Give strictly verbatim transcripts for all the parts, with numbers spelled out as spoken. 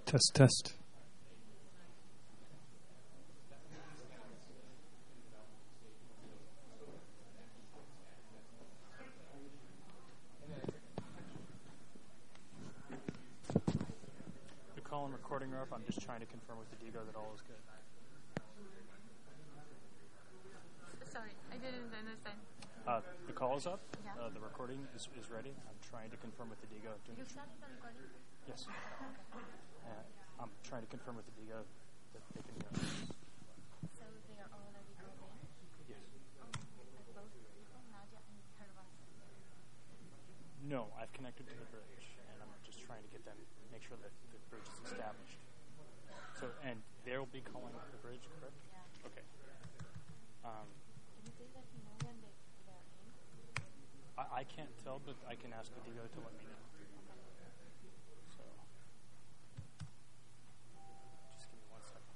Test, test. The call and recording are up. I'm just trying to confirm with the Digo that all is good. Sorry, I didn't understand. Uh, the call is up. Yeah. Uh, the recording is, is ready. I'm trying to confirm with the Digo. Do- You started the recording? Yes. Uh, I'm trying to confirm with the Digo that they can hear us. So they are already going? Yes. Oh, like both people, Nadia and Hervas. No, I've connected to the bridge, and I'm just trying to get them, make sure that the bridge is established. So, and they'll be calling up the bridge, correct? Yeah. Okay. Um, Can you please let me know when they, they're in? I, I can't tell, but I can ask the Digo to let me know. So, just give me one second.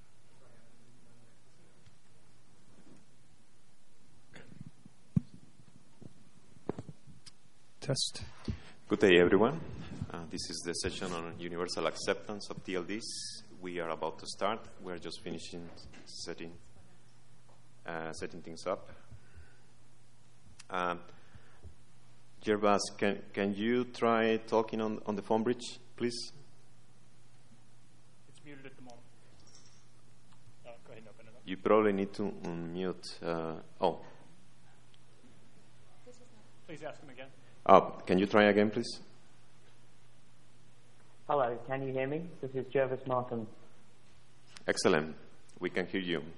Test. Good day, everyone. Uh, this is the session on universal acceptance of T L Ds. We are about to start. We are just finishing setting uh, setting things up. Um, Gervas, can can you try talking on, on the phone bridge, please? It's muted at the moment. Uh, go ahead and open it up. You probably need to unmute. Uh, oh, Please ask him again. oh, can you try again, please? Hello, can you hear me? This is Jervis Martin. Excellent. We can hear you.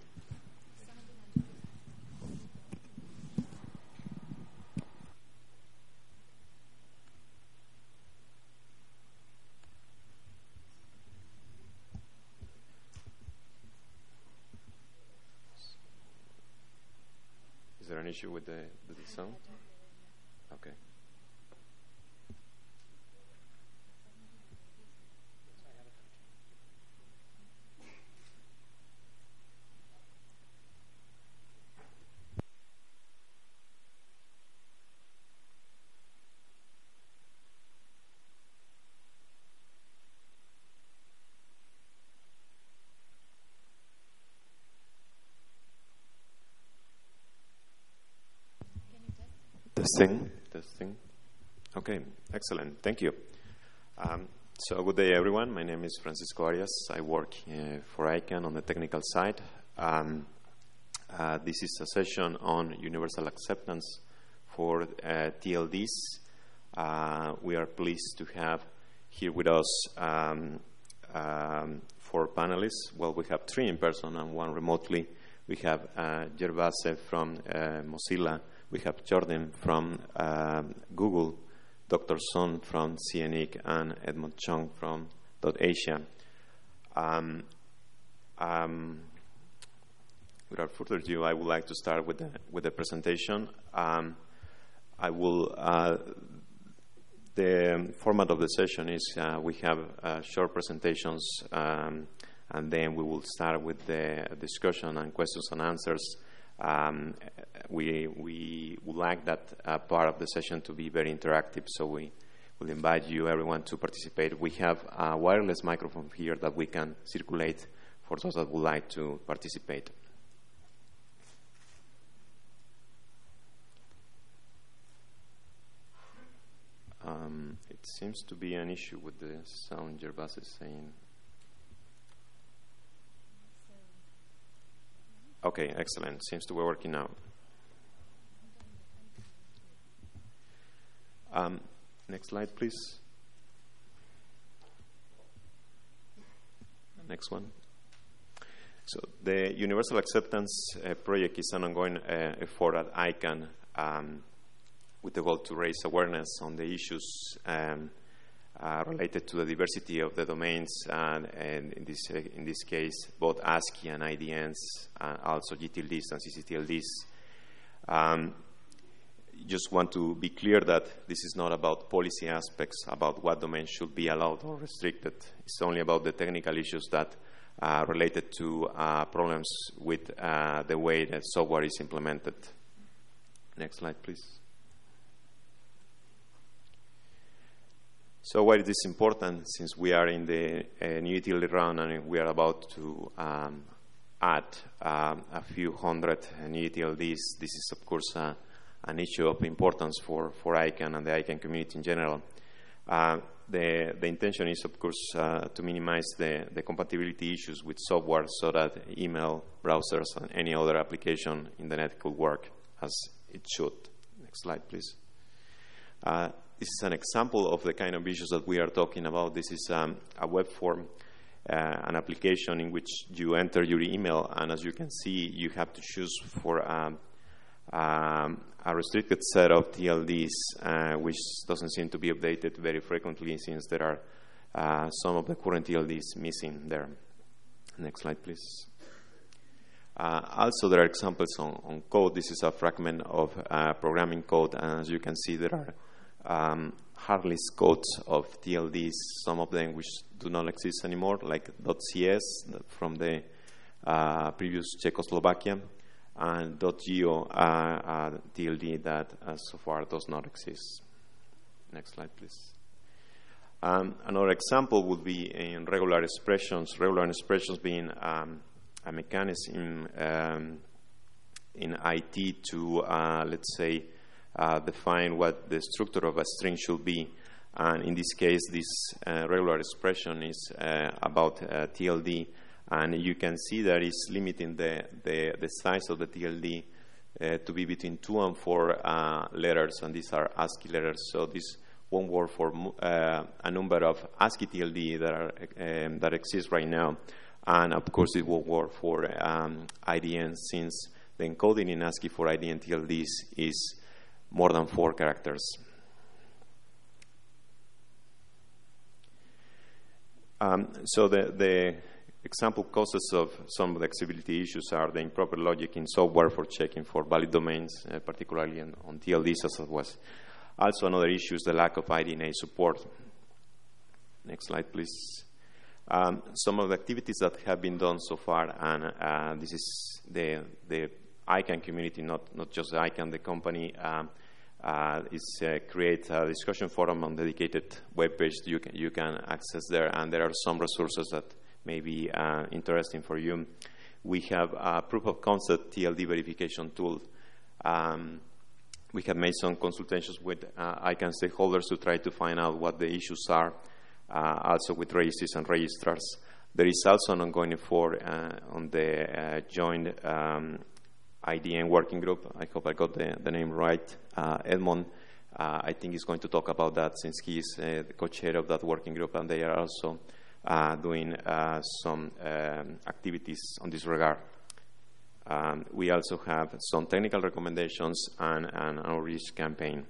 Is there an issue with the, with the sound? Okay. Testing, testing. Okay, excellent. Thank you. Um, so, good day, everyone. My name is Francisco Arias. I work uh, for ICANN on the technical side. Um, uh, this is a session on universal acceptance for uh, T L Ds. Uh, we are pleased to have here with us um, um, four panelists. Well, we have three in person and one remotely. We have uh, Gervase from uh, Mozilla. We have Jordan from um, Google, Doctor Son from C N I C, and Edmund Chung from .Asia. Um, um, without further ado, I would like to start with the, with the presentation. Um, I will. Uh, the format of the session is uh, we have uh, short presentations, um, and then we will start with the discussion and questions and answers. Um, we we would like that uh, part of the session to be very interactive, so we will invite you, everyone, to participate. We have a wireless microphone here that we can circulate for those that would like to participate. Um, it seems to be an issue with the sound. Gervas is saying. Okay, excellent. Seems to be working now. Um, next slide, please. Next one. So the Universal Acceptance uh, Project is an ongoing uh, effort at ICANN um, with the goal to raise awareness on the issues um, uh, related to the diversity of the domains, and, and in this uh, in this case, both ASCII and I D Ns, and also G T L Ds and C C T L Ds. Um, just want to be clear that this is not about policy aspects, about what domains should be allowed or restricted. It's only about the technical issues that are related to uh, problems with uh, the way that software is implemented. Next slide, please. So why is this important? Since we are in the uh, new utility round and we are about to um, add um, a few hundred new U T L Ds, this is of course uh, an issue of importance for, for ICANN and the ICANN community in general. Uh, the, the intention is of course uh, to minimize the, the compatibility issues with software so that email, browsers, and any other application in the net could work as it should. Next slide, please. Uh, this is an example of the kind of issues that we are talking about. This is um, a web form, uh, an application in which you enter your email, and as you can see, you have to choose for um, um, a restricted set of T L Ds, uh, which doesn't seem to be updated very frequently since there are uh, some of the current T L Ds missing there. Next slide, please. Uh, also, there are examples on, on code. This is a fragment of uh, programming code, and as you can see, there are um, hard list codes of T L Ds, some of them which do not exist anymore, like .cs from the uh, previous Czechoslovakia, and .geo, uh, uh, T L D that uh, so far does not exist. Next slide, please. Um, another example would be in regular expressions, regular expressions being um, a mechanism um, in I T to, uh, let's say, uh, define what the structure of a string should be. And in this case, this uh, regular expression is uh, about uh, T L D. And you can see that it's limiting the, the, the size of the T L D uh, to be between two and four uh, letters, and these are ASCII letters. So this won't work for uh, a number of ASCII T L D that, are, um, that exist right now. And of course, it will work for um, I D N, since the encoding in ASCII for I D N T L Ds is more than four characters. Um, so the, the example causes of some of the accessibility issues are the improper logic in software for checking for valid domains, uh, particularly in, on T L Ds, as it was. Also, another issue is the lack of I D N A support. Next slide, please. Um, some of the activities that have been done so far, and uh, this is the, the ICANN community, not, not just the ICANN, the company, um, uh, is uh, create a discussion forum on dedicated web page you can, you can access there, and there are some resources that may be uh, interesting for you. We have a proof of concept T L D verification tool. Um, we have made some consultations with uh, ICANN stakeholders to try to find out what the issues are, uh, also with registries and registrars. There is also an ongoing effort uh, on the uh, joint um, I D N working group. I hope I got the, the name right. Uh, Edmond, uh, I think, is going to talk about that, since he is uh, the co-chair of that working group, and they are also uh, doing uh, some um, activities on this regard. Um, we also have some technical recommendations and, and an outreach campaign.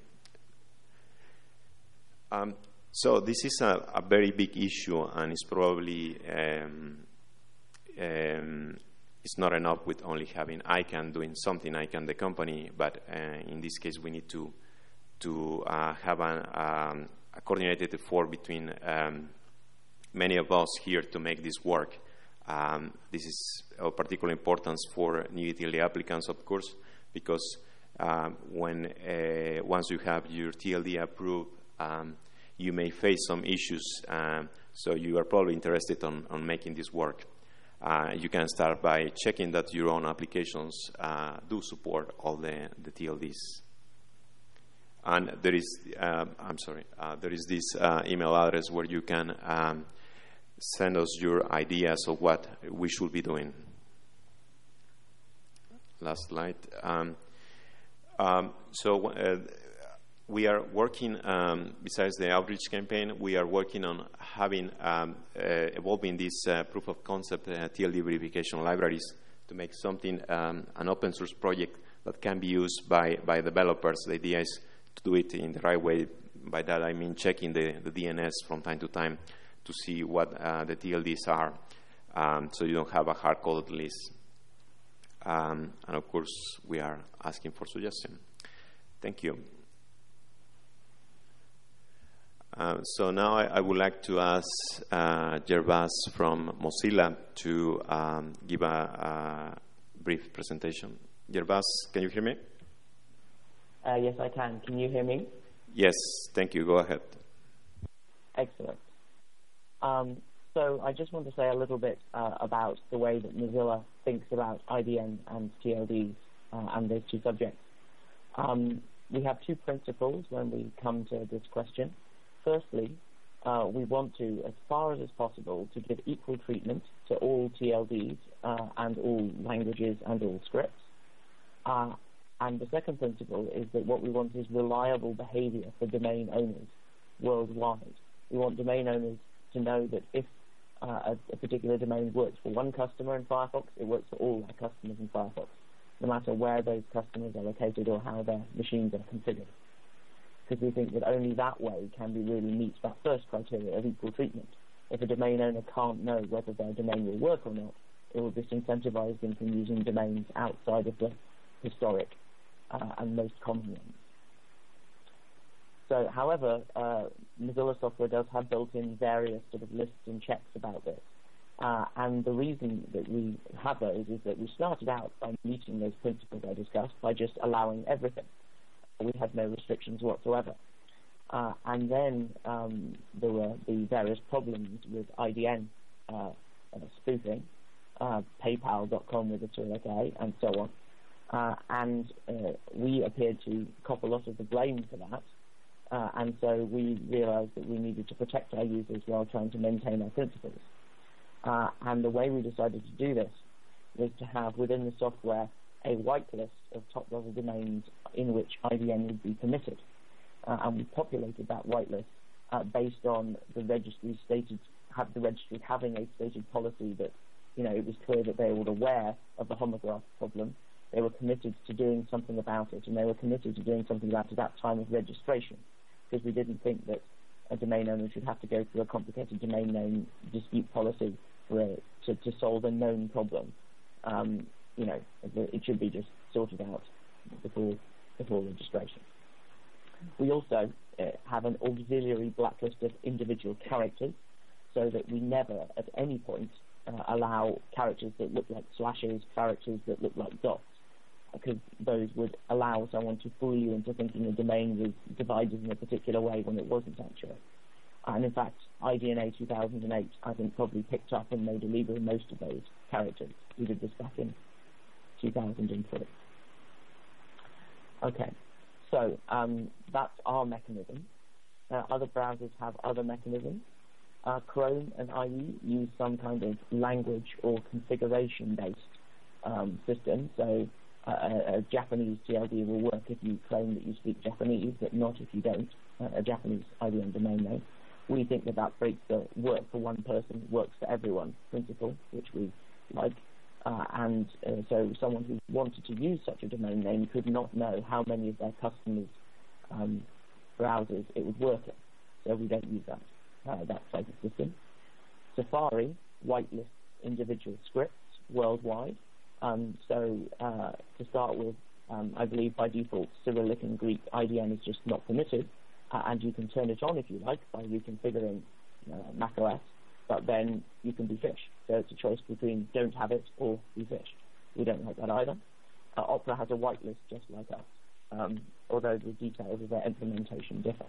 Um, so this is a, a very big issue, and it's probably um, um, it's not enough with only having ICANN doing something, ICANN the company, but uh, in this case we need to to uh, have an, um, a coordinated effort between um, many of us here to make this work. Um, this is of particular importance for new utility applicants, of course, because uh, when uh, once you have your T L D approved, um, you may face some issues, um, so you are probably interested on, on making this work. Uh, you can start by checking that your own applications uh, do support all the, the T L Ds. And there is, uh, I'm sorry, uh, there is this uh, email address where you can um, send us your ideas of what we should be doing. Last slide. Um, um, so uh, we are working, um, besides the outreach campaign, we are working on having, um, uh, evolving these uh, proof of concept uh, T L D verification libraries to make something, um, an open source project that can be used by, by developers. The idea is to do it in the right way. By that I mean checking the, the D N S from time to time to see what uh, the T L Ds are, um, so you don't have a hard-coded list. Um, and of course, we are asking for suggestions. Thank you. Uh, so now I, I would like to ask uh, Gervas from Mozilla to um, give a, a brief presentation. Gervas, can you hear me? Uh, yes, I can. Can you hear me? Yes, thank you. Go ahead. Excellent. Um, so I just want to say a little bit uh, about the way that Mozilla thinks about I D N and T L Ds uh, and those two subjects. Um, we have two principles when we come to this question. Firstly, uh, we want to, as far as is possible, to give equal treatment to all T L Ds uh, and all languages and all scripts. Uh, and the second principle is that what we want is reliable behavior for domain owners worldwide. We want domain owners to know that if uh, a, a particular domain works for one customer in Firefox, it works for all their customers in Firefox, no matter where those customers are located or how their machines are configured. Because we think that only that way can we really meet that first criteria of equal treatment. If a domain owner can't know whether their domain will work or not, it will disincentivize them from using domains outside of the historic uh, and most common ones. So, however, uh, Mozilla software does have built-in various sort of lists and checks about this. Uh, and the reason that we have those is that we started out by meeting those principles I discussed by just allowing everything. We had no restrictions whatsoever. Uh, and then um, there were the various problems with I D N uh, uh, spoofing, uh, PayPal dot com with a Cyrillic A, and so on. Uh, and uh, we appeared to cop a lot of the blame for that. Uh, and so we realized that we needed to protect our users while trying to maintain our principles. Uh, and the way we decided to do this was to have within the software a whitelist of top-level domains in which I D N would be permitted. Uh, and we populated that whitelist uh, based on the registry stated, have the registry having a stated policy that, you know, it was clear that they were aware of the homograph problem. They were committed to doing something about it, and they were committed to doing something about it at that time of registration, because we didn't think that a domain owner should have to go through a complicated domain name dispute policy for a, to, to solve a known problem. Um, you know, it should be just sorted out before before registration. We also uh, have an auxiliary blacklist of individual characters, so that we never at any point uh, allow characters that look like slashes, characters that look like dots, because those would allow someone to fool you into thinking a domain was divided in a particular way when it wasn't actually. And in fact, I D N A two thousand eight, I think, probably picked up and made illegal most of those characters. We did this back in two thousand three. Okay, so um, that's our mechanism. Uh, other browsers have other mechanisms. Uh, Chrome and I E use some kind of language or configuration-based um, system. So uh, a, a Japanese T L D will work if you claim that you speak Japanese, but not if you don't. Uh, a Japanese I D N domain name. We think that that breaks the work for one person, works for everyone principle, which we like. Uh, and uh, so someone who wanted to use such a domain name could not know how many of their customers' um, browsers it would work in. So we don't use that, uh, that type of system. Safari whitelists individual scripts worldwide. Um, so uh, to start with, um, I believe by default Cyrillic and Greek I D N is just not permitted, uh, and you can turn it on if you like by reconfiguring uh, macOS, but then you can be fished. So it's a choice between don't have it or be fished. We don't like that either. Uh, Opera has a whitelist just like us, um, although the details of their implementation differ.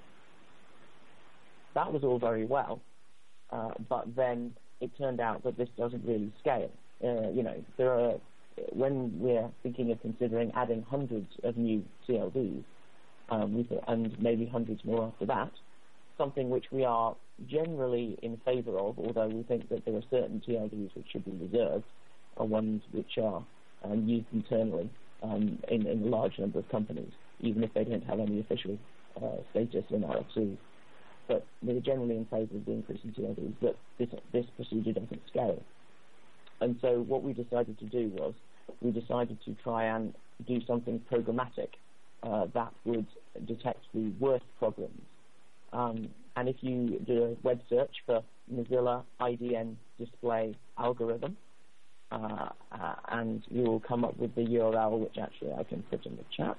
That was all very well, uh, but then it turned out that this doesn't really scale. Uh, you know, there are, when we're thinking of considering adding hundreds of new C L Ds, um, we th- and maybe hundreds more after that, something which we are generally in favour of, although we think that there are certain T L Ds which should be reserved, are ones which are um, used internally um, in, in a large number of companies, even if they don't have any official uh, status in R F C. But they're generally in favour of the increase in T L Ds, but this, this procedure doesn't scale. And so what we decided to do was we decided to try and do something programmatic uh, that would detect the worst problems. Um, and if you do a web search for Mozilla I D N display algorithm, uh, uh, and you will come up with the U R L, which actually I can put in the chat.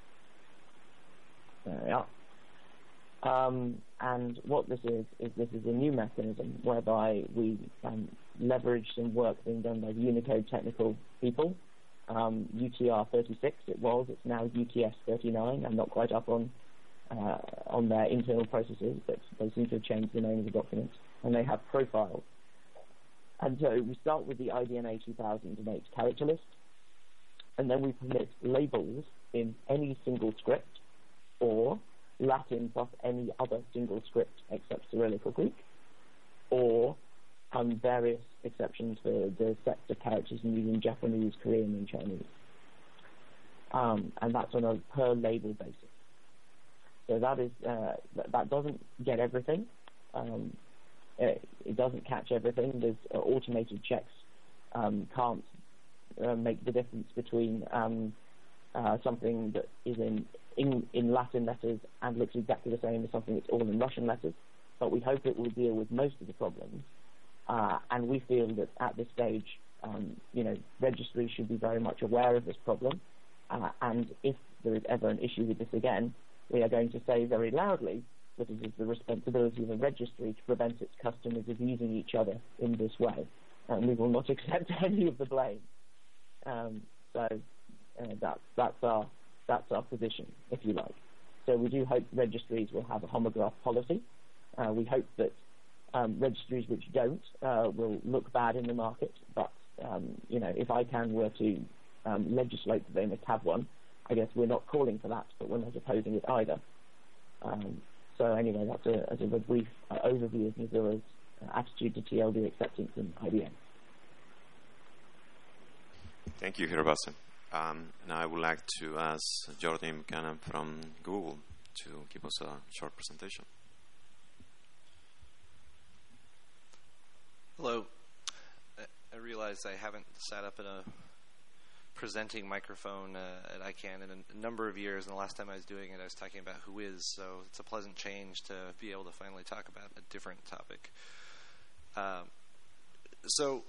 There we are. Um, and what this is, is this is a new mechanism whereby we um, leverage some work being done by the Unicode technical people. Um, U T R thirty-six it was, it's now U T S thirty-nine. I'm not quite up on uh, on their internal processes, but they seem to have changed the name of the documents, and they have profiles. And so we start with the I D N A two thousand eight character list, and then we permit labels in any single script, or Latin plus any other single script except Cyrillic or Greek, or um, various exceptions for the sets of characters using Japanese, Korean, and Chinese. Um, and that's on a per label basis. So that is uh, th- that doesn't get everything. Um, it, it doesn't catch everything. There's uh, automated checks um, can't uh, make the difference between um, uh, something that is in, in in Latin letters and looks exactly the same as something that's all in Russian letters. But we hope it will deal with most of the problems. Uh, and we feel that at this stage, um, you know, registries should be very much aware of this problem. Uh, and if there is ever an issue with this again, we are going to say very loudly that it is the responsibility of a registry to prevent its customers of using each other in this way. And we will not accept any of the blame. Um, so uh, that's, that's, our, that's our position, if you like. So we do hope registries will have a homograph policy. Uh, we hope that um, registries which don't uh, will look bad in the market. But, um, you know, if I can were to um, legislate that they must have one, I guess we're not calling for that, but we're not opposing it either. Um, so anyway, that's a, as a brief uh, overview of Missoura's uh, attitude to T L D acceptance in I B M. Thank you, Hirobase. Um, now I would like to ask Jordan Buchanan from Google to give us a short presentation. Hello. I realize I haven't sat up in a presenting microphone uh, at I CANN in a, a number of years, and the last time I was doing it I was talking about Whois, so it's a pleasant change to be able to finally talk about a different topic. Um, so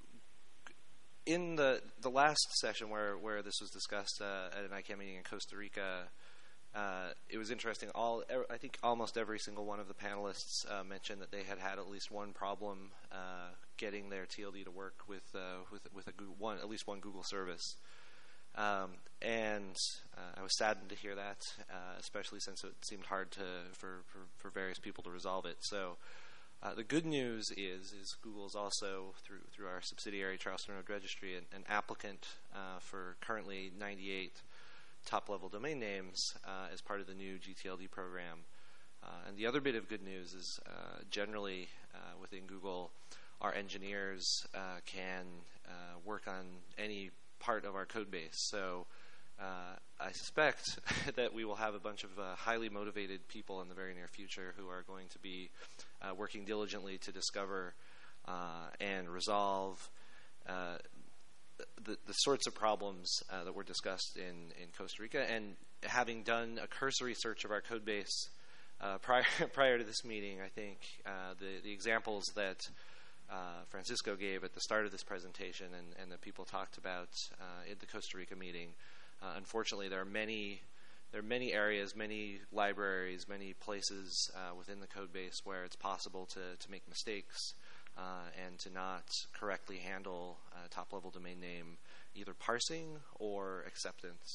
in the the last session where, where this was discussed uh, at an I CANN meeting in Costa Rica, uh, it was interesting. All I think almost every single one of the panelists uh, mentioned that they had had at least one problem uh, getting their T L D to work with uh, with with a Google, one at least one Google service, um, and uh, I was saddened to hear that, uh, especially since it seemed hard to for, for, for various people to resolve it. So uh, the good news is is Google is also through through our subsidiary Charleston Road Registry an, an applicant uh, for currently ninety-eight top-level domain names uh, as part of the new G T L D program. Uh, and the other bit of good news is uh, generally uh, within Google, our engineers uh, can uh, work on any part of our code base. So uh, I suspect that we will have a bunch of uh, highly motivated people in the very near future who are going to be uh, working diligently to discover uh, and resolve uh, The, the sorts of problems uh, that were discussed in, in Costa Rica. And having done a cursory search of our code base uh, prior prior to this meeting, I think uh, the, the examples that uh, Francisco gave at the start of this presentation and, and that people talked about uh, in the Costa Rica meeting, uh, unfortunately there are many there are many areas, many libraries, many places uh, within the code base where it's possible to, to make mistakes Uh, and to not correctly handle uh, top-level domain name, either parsing or acceptance.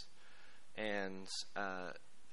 And uh,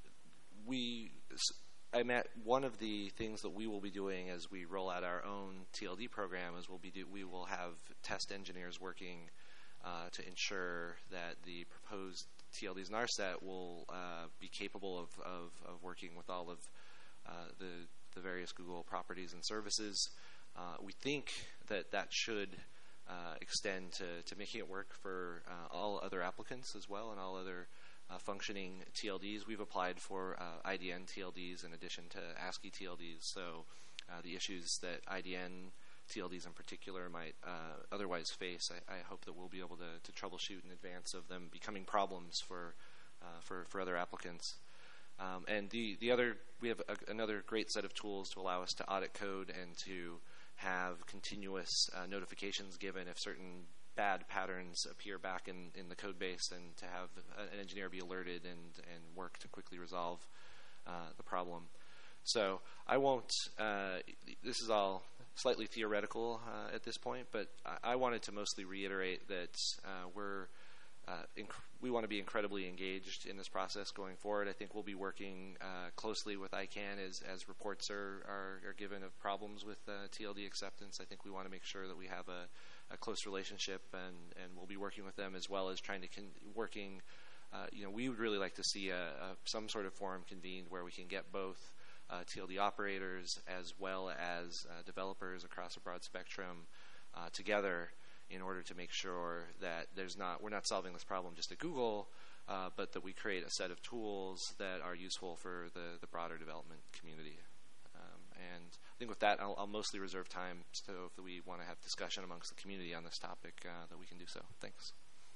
we, I met one of the things that we will be doing as we roll out our own T L D program is we'll be do, we will have test engineers working uh, to ensure that the proposed T L Ds in our set will uh, be capable of, of, of working with all of uh, the, the various Google properties and services. Uh, we think that that should uh, extend to, to making it work for uh, all other applicants as well and all other uh, functioning T L Ds. We've applied for uh, I D N T L Ds in addition to ASCII T L Ds, so uh, the issues that I D N T L Ds in particular might uh, otherwise face, I, I hope that we'll be able to, to troubleshoot in advance of them becoming problems for uh, for, for other applicants. Um, and the, the other, we have a, another great set of tools to allow us to audit code and to have continuous uh, notifications given if certain bad patterns appear back in, in the code base, and to have an engineer be alerted and, and work to quickly resolve uh, the problem. So I won't, uh, this is all slightly theoretical uh, at this point, but I, I wanted to mostly reiterate that uh, we're uh, inc- we want to be incredibly engaged in this process going forward. I think we'll be working uh, closely with I CANN as, as reports are, are, are given of problems with uh, T L D acceptance. I think we want to make sure that we have a, a close relationship, and, and we'll be working with them as well as trying to con- working. Uh, you know, we would really like to see a, a, some sort of forum convened where we can get both uh, T L D operators as well as uh, developers across a broad spectrum uh, together, in order to make sure that there's not we're not solving this problem just at Google, uh, but that we create a set of tools that are useful for the, the broader development community. Um, and I think with that, I'll, I'll mostly reserve time, so if we want to have discussion amongst the community on this topic, uh, that we can do so. Thanks.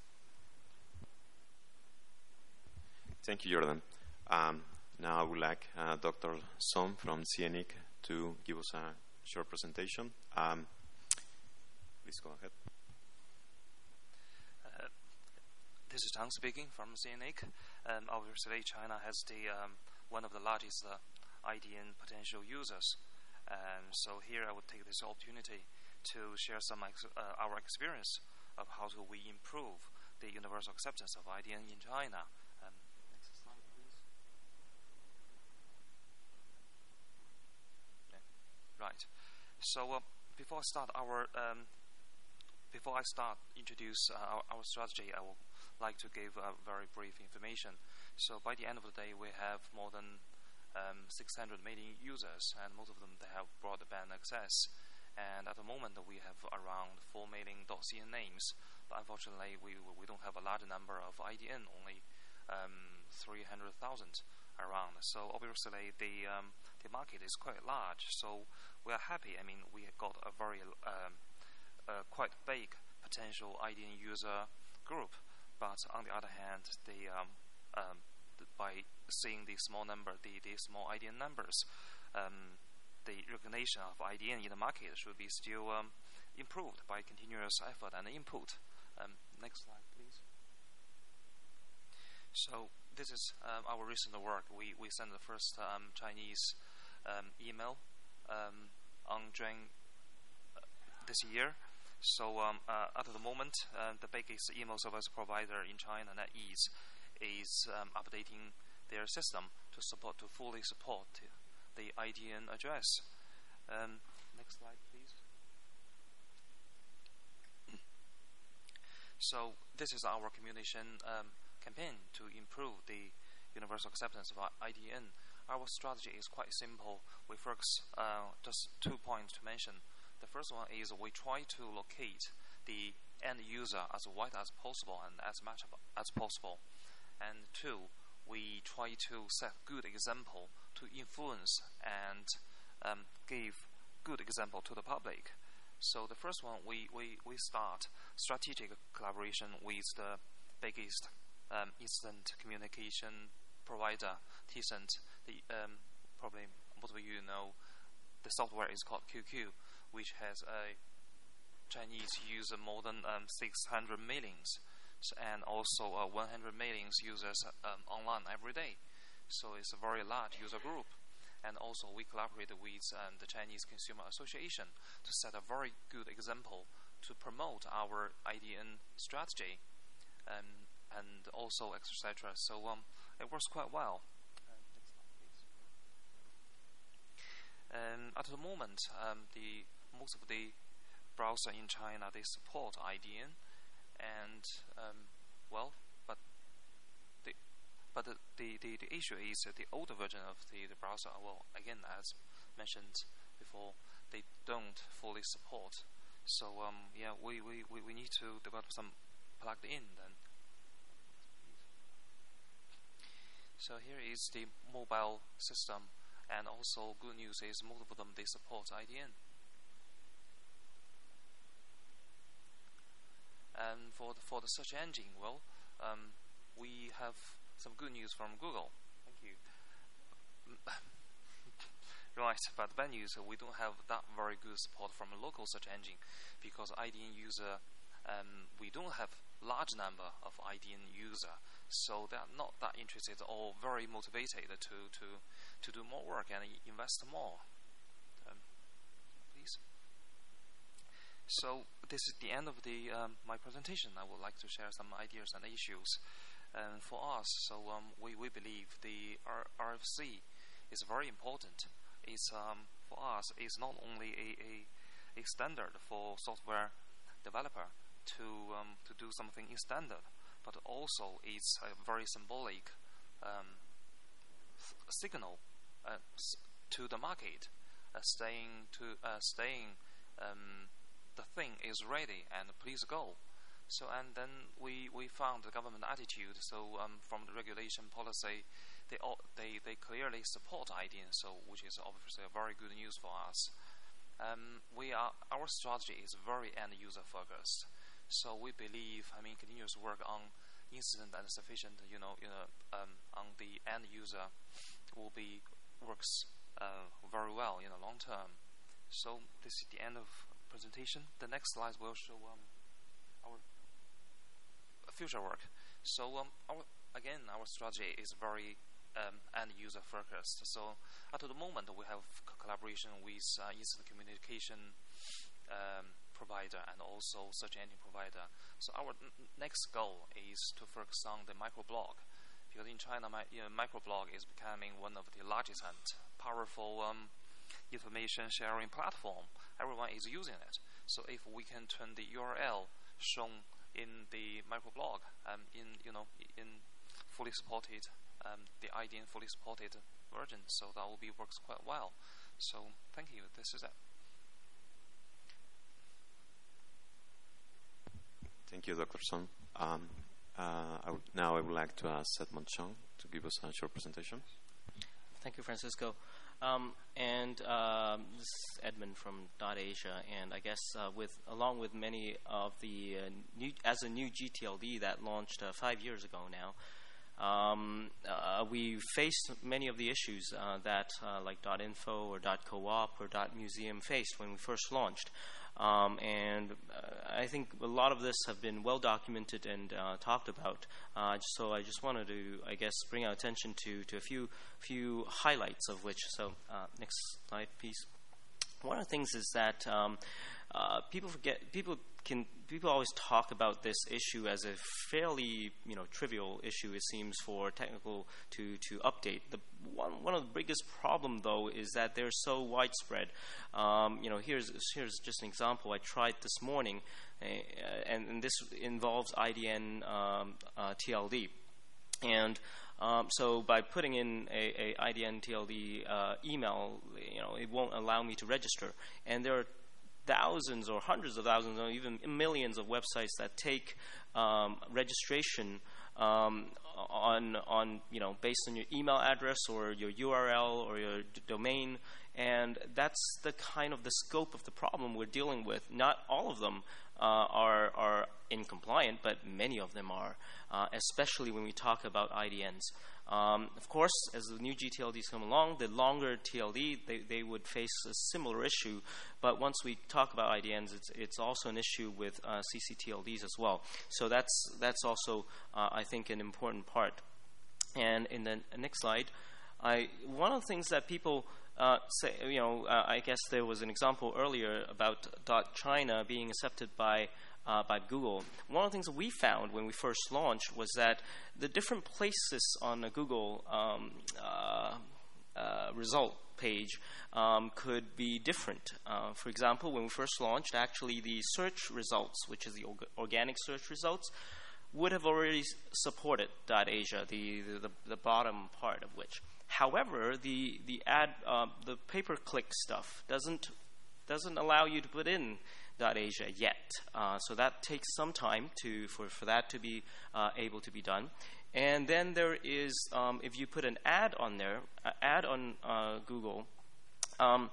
Thank you, Jordan. Um, now I would like uh, Doctor Song from C N I C to give us a short presentation. Um, please go ahead. This is Tang speaking from C N I C. Um, obviously, China has the um, one of the largest uh, I D N potential users. Um, so here I would take this opportunity to share some ex- uh, our experience of how do we improve the universal acceptance of I D N in China. Um, next slide, please. Okay. Right. So uh, before I start our um, before I start introduce uh, our, our strategy, I will like to give a very brief information. So by the end of the day, we have more than um, six hundred million users, and most of them they have broadband access. And at the moment, we have around four million .cn names. But unfortunately, we we don't have a large number of I D N, only um, three hundred thousand around. So obviously, the um, the market is quite large. So we are happy. I mean, we have got a very um, uh, quite big potential I D N user group. But on the other hand, the, um, um, the, by seeing the small number, the, the small I D N numbers, um, the recognition of I D N in the market should be still um, improved by continuous effort and input. Um, next slide, please. So this is um, our recent work. We we sent the first um, Chinese um, email um, on June uh, this year. So um, uh, at the moment, uh, the biggest email service provider in China, NetEase, is um, updating their system to support to fully support the I D N address. Um, next slide, please. So this is our communication um, campaign to improve the universal acceptance of I D N. Our strategy is quite simple. We focus uh, just two points to mention. The first one is we try to locate the end user as wide as possible and as much as possible. And two, we try to set good example to influence and um, give good example to the public. So the first one, we, we, we start strategic collaboration with the biggest um, instant communication provider, Tencent. The um, probably most of you know the software is called Q Q, which has a Chinese user more than um, six hundred millions, and also uh, one hundred millions users um, online every day. So it's a very large user group. And also we collaborate with um, the Chinese Consumer Association to set a very good example to promote our I D N strategy, um, and also et cetera. So um, it works quite well. Um, at the moment, um, the most of the browser in China, they support I D N, and um, well, but the but the, the, the, the issue is that the older version of the, the browser, well, again, as mentioned before, they don't fully support. So um, yeah, we, we, we, we need to develop some plugged in then. So here is the mobile system. And also, good news is most of them, they support I D N. And for the, for the search engine, well, um, we have some good news from Google. Thank you. Right, but bad news, we don't have that very good support from a local search engine, because I D N user, um, we don't have large number of I D N user, so they are not that interested or very motivated to to to do more work and invest more. Um, please. So this is the end of the um, my presentation. I would like to share some ideas and issues. And for us, so um, we, we believe the R- RFC is very important. It's um, for us, it's not only a, a, a standard for software developer to um, to do something in standard, but also it's a very symbolic um, th- signal uh, s- to the market, uh, saying to uh, saying um, the thing is ready and please go. So and then we, we found the government attitude. So um, from the regulation policy, they all, they they clearly support I D N. So which is obviously a very good news for us. Um, we are our strategy is very end user focused. So we believe, I mean, continuous work on incident and sufficient, you know, you know, um, on the end user will be works uh, very well in the long term. So this is the end of presentation. The next slide will show um, our future work. So um, our, again, our strategy is very um, end user focused. So at the moment, we have c- collaboration with uh, incident communication um, provider and also search engine provider. So our n- next goal is to focus on the microblog, because in China, my, you know, microblog is becoming one of the largest and powerful um, information sharing platform. Everyone is using it. So if we can turn the U R L shown in the microblog um, in you know in fully supported um, the I D N fully supported version, so that will be works quite well. So thank you. This is it. Thank you, Doctor Song. Um, uh, I would, now I would like to ask Edmund Chong to give us a short presentation. Thank you, Francisco. Um, and um, this is Edmund from Dot Asia, and I guess uh, with along with many of the uh, new, as a new G T L D that launched uh, five years ago now, um, uh, we faced many of the issues uh, that uh, like Dot Info or Dot Co-op or Dot Museum faced when we first launched. Um, and uh, I think a lot of this have been well documented and uh, talked about. Uh, so I just wanted to, I guess, bring our attention to, to a few few highlights of which. So uh, next slide, please. One of the things is that um, uh, people forget people can people always talk about this issue as a fairly you know trivial issue. It seems for technical to to update. The one one of the biggest problem though is that they're so widespread. Um, you know, here's here's just an example. I tried this morning, uh, and, and this involves I D N um, uh, T L D, and Um, so by putting in a, a I D N T L D uh, email, you know, it won't allow me to register. And there are thousands or hundreds of thousands or even millions of websites that take um, registration um, on, on, you know, based on your email address or your U R L or your d- domain. And that's the kind of the scope of the problem we're dealing with. Not all of them uh, are, are incompliant, but many of them are, uh, especially when we talk about I D Ns. Um, of course, as the new G T L Ds come along, the longer T L D, they, they would face a similar issue. But once we talk about I D Ns, it's, it's also an issue with uh, C C T L Ds as well. So that's, that's also, uh, I think, an important part. And in the next slide, I, one of the things that people uh, say, you know, uh, I guess there was an example earlier about .China being accepted by Uh, by Google. One of the things that we found when we first launched was that the different places on the Google um, uh, uh, result page um, could be different. Uh, for example, when we first launched, actually the search results, which is the org- organic search results, would have already supported .Asia, the, the, the bottom part of which. However, the the ad uh, the pay-per-click stuff doesn't doesn't allow you to put in .Asia yet. Uh, so that takes some time to for, for that to be uh, able to be done. And then there is, um, if you put an ad on there, uh, ad on uh, Google, um,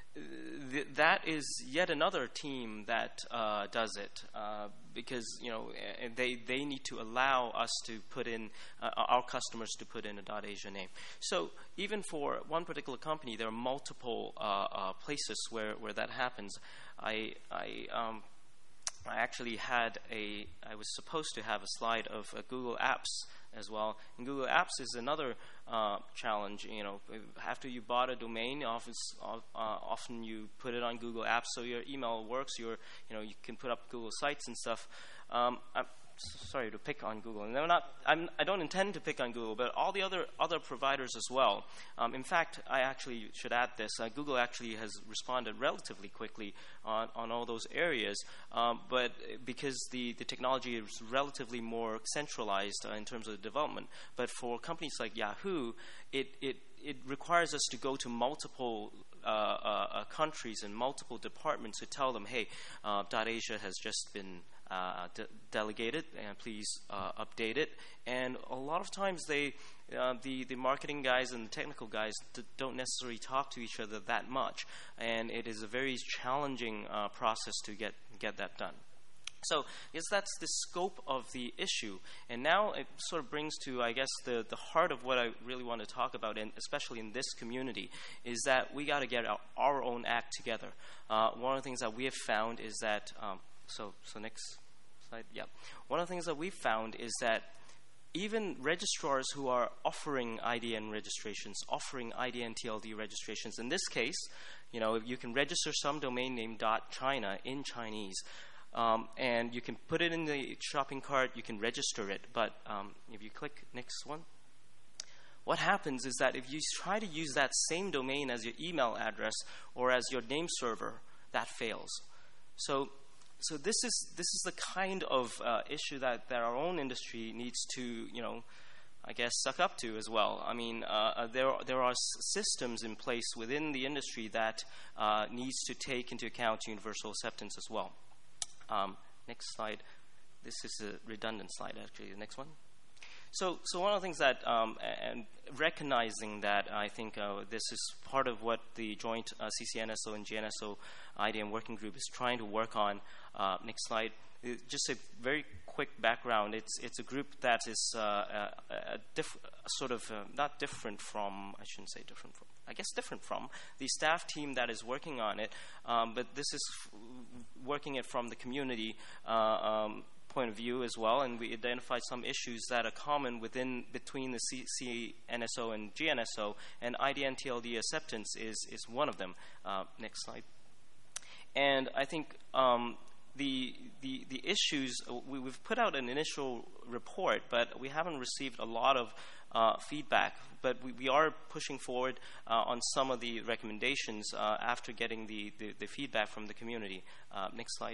th- that is yet another team that uh, does it uh, because you know they they need to allow us to put in uh, our customers to put in a .Asia name. So even for one particular company, there are multiple uh, uh, places where, where that happens. I I um, I actually had a I was supposed to have a slide of a Google Apps as well. And Google Apps is another uh, challenge. You know, after you bought a domain, often, uh, often you put it on Google Apps, so your email works. Your, you know, you can put up Google Sites and stuff. Um, I'm sorry to pick on Google, and I'm not. I'm, I don't intend to pick on Google, but all the other other providers as well. Um, in fact, I actually should add this. Uh, Google actually has responded relatively quickly on, on all those areas, um, but because the, the technology is relatively more centralized uh, in terms of the development. But for companies like Yahoo, it it it requires us to go to multiple Uh, uh, uh, countries and multiple departments to tell them, hey, uh, .Asia has just been uh, de- delegated, and please uh, update it. And a lot of times, they, uh, the the marketing guys and the technical guys d- don't necessarily talk to each other that much, and it is a very challenging uh, process to get get that done. So, yes, that's the scope of the issue. And now it sort of brings to, I guess, the, the heart of what I really want to talk about, and especially in this community, is that we got to get our, our own act together. Uh, one of the things that we have found is that, um, so, so next slide, yeah. One of the things that we've found is that even registrars who are offering I D N registrations, offering I D N T L D registrations, in this case, you know, you can register some domain name .china in Chinese. Um, and you can put it in the shopping cart, you can register it, but um, if you click next one, what happens is that if you try to use that same domain as your email address or as your name server, that fails. So, so this is this is the kind of uh, issue that, that our own industry needs to, you know, I guess, suck up to as well. I mean, uh, there there are systems in place within the industry that uh, needs to take into account universal acceptance as well. Um, next slide. This is a redundant slide, actually. The next one. So, so one of the things that, um, and recognizing that, I think uh, this is part of what the joint uh, C C N S O and G N S O I D N working group is trying to work on. Uh, next slide. Just a very quick background. It's it's a group that is uh, a, a diff- sort of uh, not different from, I shouldn't say different from, I guess different from the staff team that is working on it, um, but this is f- working it from the community uh, um, point of view as well, and we identified some issues that are common within between the C C N S O and G N S O, and I D N T L D acceptance is is one of them. Uh, next slide. And I think um, the the the issues, we, we've put out an initial report, but we haven't received a lot of uh, feedback. But we, we are pushing forward uh, on some of the recommendations uh, after getting the, the, the feedback from the community. Uh, next slide.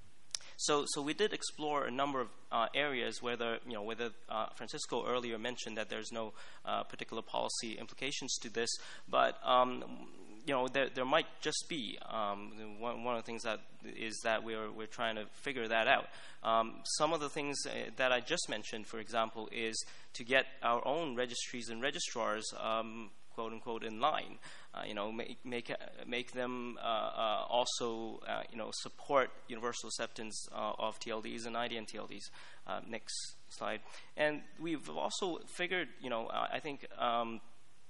So, so we did explore a number of uh, areas where the, you know, whether uh, Francisco earlier mentioned that there's no uh, particular policy implications to this, but um, you know, there there might just be. Um, one, one of the things that is that we're we're trying to figure that out. Um, some of the things uh, that I just mentioned, for example, is to get our own registries and registrars, um, quote unquote, in line. Uh, you know, make make make them uh, uh, also uh, you know support universal acceptance uh, of T L Ds and I D N T L Ds. Uh, next slide. And we've also figured, you know, uh, I think um,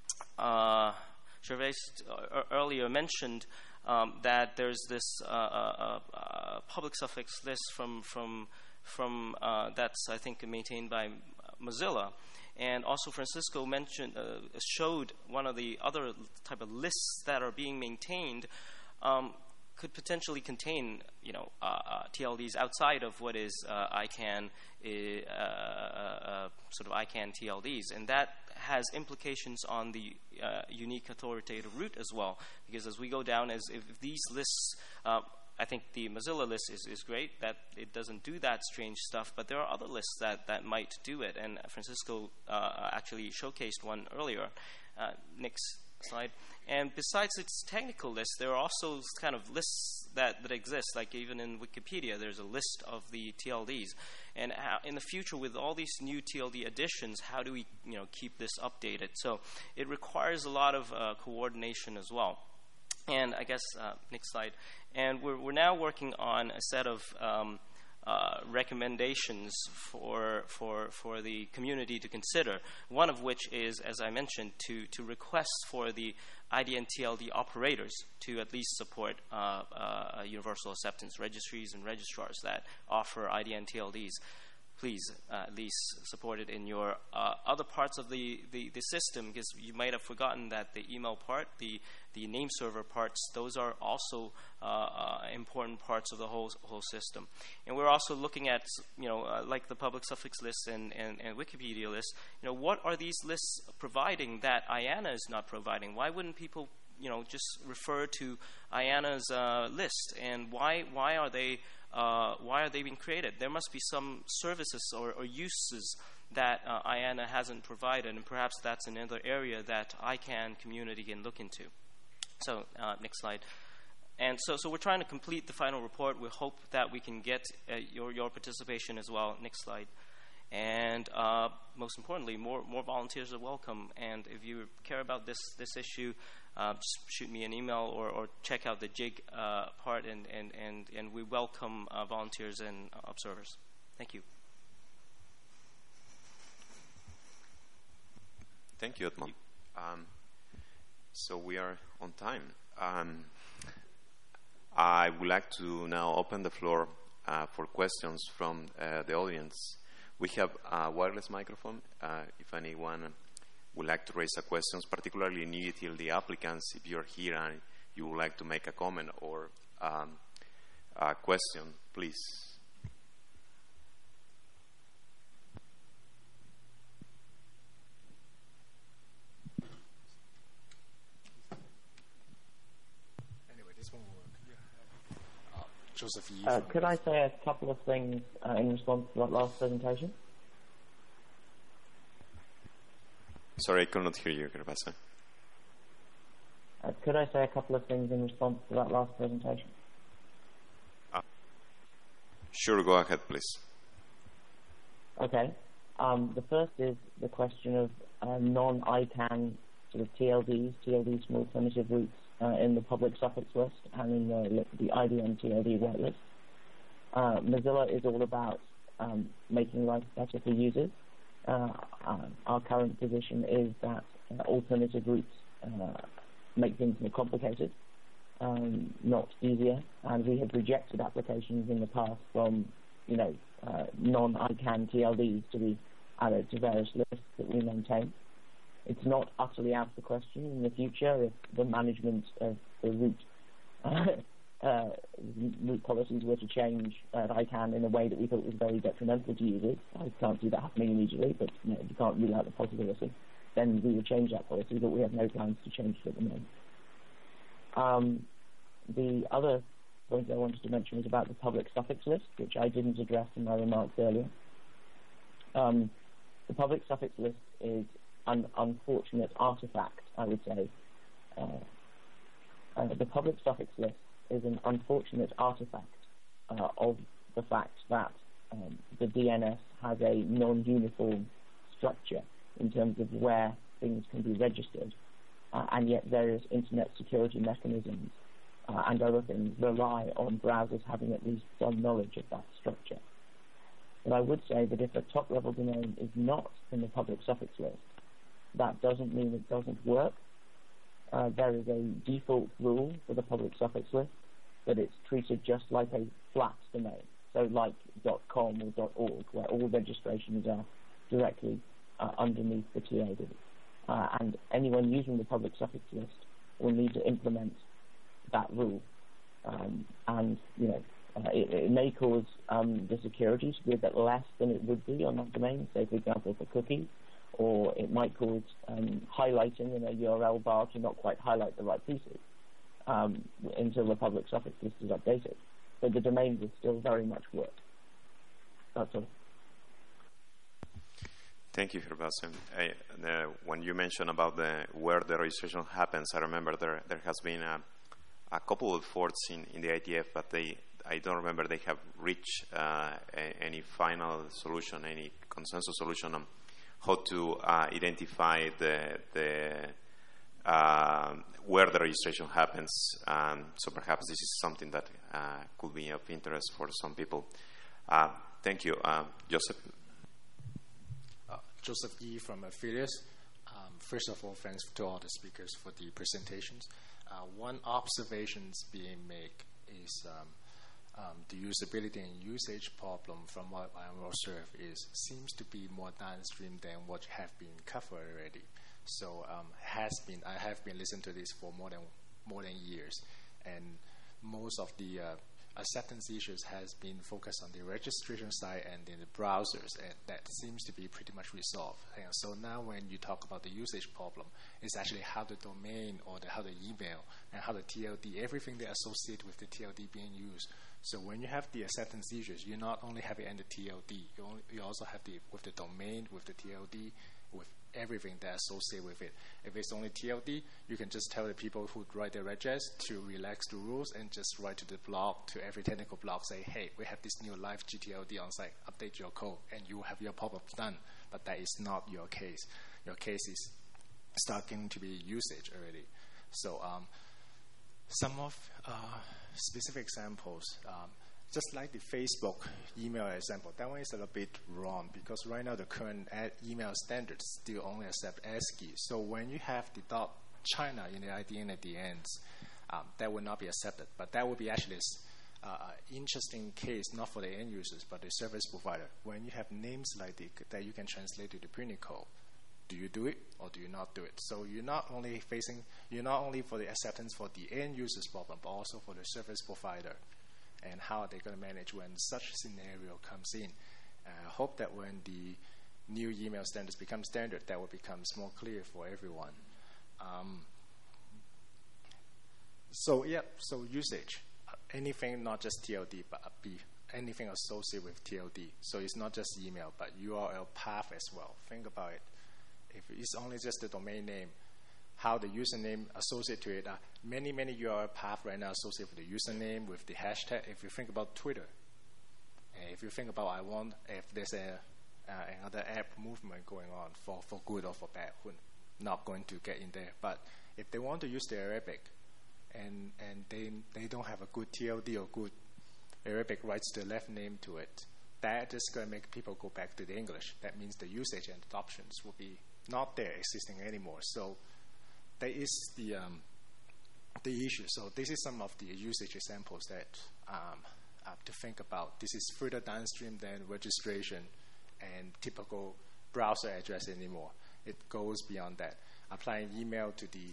uh, Gervais uh, earlier mentioned um, that there's this uh, uh, uh, public suffix list from from from uh, that's I think maintained by Mozilla. And also Francisco mentioned, uh, showed one of the other type of lists that are being maintained um, could potentially contain, you know, uh, uh, T L Ds outside of what is uh, I CANN, uh, uh, sort of I CANN T L Ds. And that has implications on the uh, unique authoritative root as well. Because as we go down, as if these lists, uh, I think the Mozilla list is, is great, that it doesn't do that strange stuff, but there are other lists that, that might do it, and Francisco uh, actually showcased one earlier. Uh, next slide. And besides its technical list, there are also kind of lists that, that exist, like even in Wikipedia, there's a list of the T L Ds. And how, in the future, with all these new T L D additions, how do we, you know, keep this updated? So it requires a lot of uh, coordination as well. And I guess, uh, next slide. And we're, we're now working on a set of um, uh, recommendations for, for, for the community to consider, one of which is, as I mentioned, to, to request for the I D N T L D operators to at least support uh, uh, universal acceptance registries and registrars that offer I D N T L Ds. please uh, at least support it in your uh, other parts of the, the, the system, because you might have forgotten that the email part, the, the name server parts, those are also uh, uh, important parts of the whole whole system. And we're also looking at, you know, uh, like the public suffix lists and, and, and Wikipedia lists, you know, what are these lists providing that I A N A is not providing? Why wouldn't people, you know, just refer to I A N A's uh, list, and why why are they uh, why are they being created? There must be some services or, or uses that uh, I A N A hasn't provided, and perhaps that's another area that I CANN community can look into. So uh, next slide. And so, so we're trying to complete the final report. We hope that we can get uh, your your participation as well. Next slide. And uh, most importantly, more more volunteers are welcome. And if you care about this this issue, uh, just shoot me an email or, or check out the Jig uh, part, and, and, and, and we welcome uh, volunteers and uh, observers. Thank you. Thank you, Edmond. Um, so we are on time. Um, I would like to now open the floor uh, for questions from uh, the audience. We have a wireless microphone. Uh, if anyone would like to raise a question, particularly new U T L D applicants, if you're here and you would like to make a comment or um, a question, please. Anyway, this one will work. Uh, Joseph Yee. Uh, could I say a couple of things uh, in response to that last presentation? Sorry, I could not hear you, Gerbasa. Uh, could I say a couple of things in response to that last presentation? Uh, sure, go ahead, please. Okay. Um, the first is the question of uh, non-I CANN sort of T L Ds, T L Ds from alternative routes uh, in the public suffix list and in the, the I B M T L D whitelist. Uh, Mozilla is all about um, making life better for users. Uh, uh, our current position is that uh, alternative routes uh, make things more complicated, um, not easier, and we have rejected applications in the past from, you know, uh, non-I CANN T L Ds to be added to various lists that we maintain. It's not utterly out of the question in the future if the management of the route uh, Uh, route policies were to change at I CANN in a way that we thought was very detrimental to users. I can't see that happening immediately, but you know, you can't rule out the possibility. Then we would change that policy, but we have no plans to change it at the moment. Um, the other point I wanted to mention was about the public suffix list, which I didn't address in my remarks earlier. Um, the public suffix list is an unfortunate artifact, I would say. Uh, uh, the public suffix list is an unfortunate artifact uh, of the fact that um, the D N S has a non-uniform structure in terms of where things can be registered, uh, and yet various internet security mechanisms uh, and other things rely on browsers having at least some knowledge of that structure. But I would say that if a top-level domain is not in the public suffix list, that doesn't mean it doesn't work. Uh, there is a default rule for the public suffix list that it's treated just like a flat domain, so like .com or .org, where all registrations are directly uh, underneath the T L D. Uh, and anyone using the public suffix list will need to implement that rule. Um, and, you know, uh, it, it may cause um, the security to be a bit less than it would be on that domain, say, for example, for cookies. Or it might cause um, highlighting in a U R L bar to not quite highlight the right pieces um, until the public suffix list is updated. But the domain will still very much work. That's all. Thank you, Gerbasa. Uh, when you mentioned about the, where the registration happens, I remember there there has been a, a couple of efforts in, in the I T F, but they I don't remember they have reached uh, a, any final solution, any consensus solution on how to uh, identify the, the uh, where the registration happens. Um, so perhaps this is something that uh, could be of interest for some people. Uh, thank you, uh, Joseph. Uh, Joseph Yee from Affiliates. Um, first of all, thanks to all the speakers for the presentations. Uh, one observation being made is um, um, the usability and usage problem, from what I observed, is seems to be more downstream than what have been covered already. So um, has been I have been listening to this for more than more than years, and most of the uh, acceptance issues has been focused on the registration side and in the browsers, and that seems to be pretty much resolved. And so now when you talk about the usage problem, it's actually how the domain or the, how the email and how the T L D, everything that associated with the T L D being used. So when you have the acceptance issues, you not only have it in the T L D, you, only, you also have the with the domain, with the T L D, with everything that associated with it. If it's only T L D, you can just tell the people who write the regis to relax the rules and just write to the blog, to every technical blog, say, hey, we have this new live G T L D on site, update your code, and you will have your pop-ups done. But that is not your case. Your case is starting to be usage already. So um, some of uh, specific examples, um, just like the Facebook email example, that one is a little bit wrong because right now the current ad email standards still only accept ASCII. So when you have the dot China in the I D N at the end, um, that will not be accepted. But that would be actually an uh, interesting case, not for the end users, but the service provider. When you have names like the, that you can translate to the printed code, do you do it or do you not do it? So you're not only facing, you're not only for the acceptance for the end users problem, but also for the service provider. And how are they going to manage when such scenario comes in? I uh, hope that when the new email standards become standard, that will become more clear for everyone. Um, so yeah, so usage, anything not just T L D, but be anything associated with T L D. So it's not just email, but U R L path as well. Think about it. If it's only just the domain name, how the username associated to it. Uh, many, many U R L paths right now associated with the username, with the hashtag. If you think about Twitter, uh, if you think about I want, if there's a, uh, another app movement going on for, for good or for bad, we're not going to get in there. But if they want to use the Arabic and, and they, they don't have a good T L D or good Arabic writes the left name to it, that is going to make people go back to the English. That means the usage and adoptions will be not there existing anymore. So that is the um, the issue. So this is some of the usage examples that um, I have to think about. This is further downstream than registration and typical browser address anymore. It goes beyond that. Applying email to the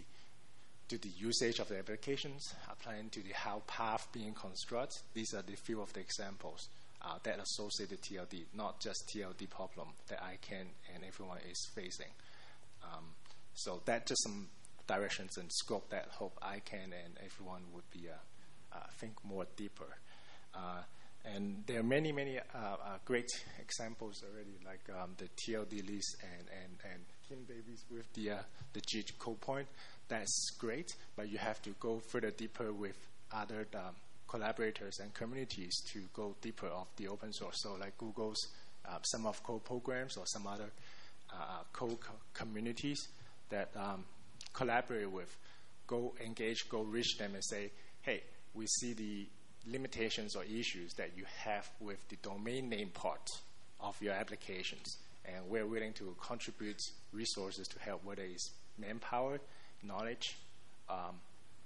to the usage of the applications, applying to the how path being constructed. These are the few of the examples uh, that associate the T L D, not just T L D problem that I can and everyone is facing. Um, so that's just some directions and scope that hope I can and everyone would be uh, uh, think more deeper. Uh, and there are many, many uh, uh, great examples already, like um, the T L D list and, and, and Kim Davies with the uh, the G code point. That's great, but you have to go further deeper with other um, collaborators and communities to go deeper of the open source. So like Google's uh, some of code programs or some other uh, code co- communities that um, collaborate with, go engage, go reach them and say, hey, we see the limitations or issues that you have with the domain name part of your applications, and we're willing to contribute resources to help, whether it's manpower, knowledge, um,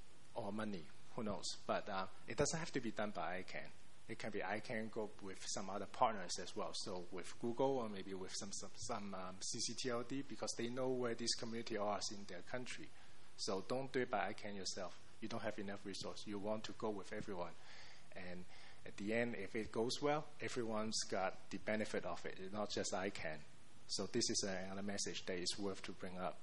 or money, who knows. But uh, it doesn't have to be done by I CANN. It can be I CANN go with some other partners as well. So with Google or maybe with some some, some um, C C T L D, because they know where this community are in their country. So don't do it by I CANN yourself. You don't have enough resource. You want to go with everyone. And at the end, if it goes well, everyone's got the benefit of it, not just I CANN. So this is another message that is worth to bring up.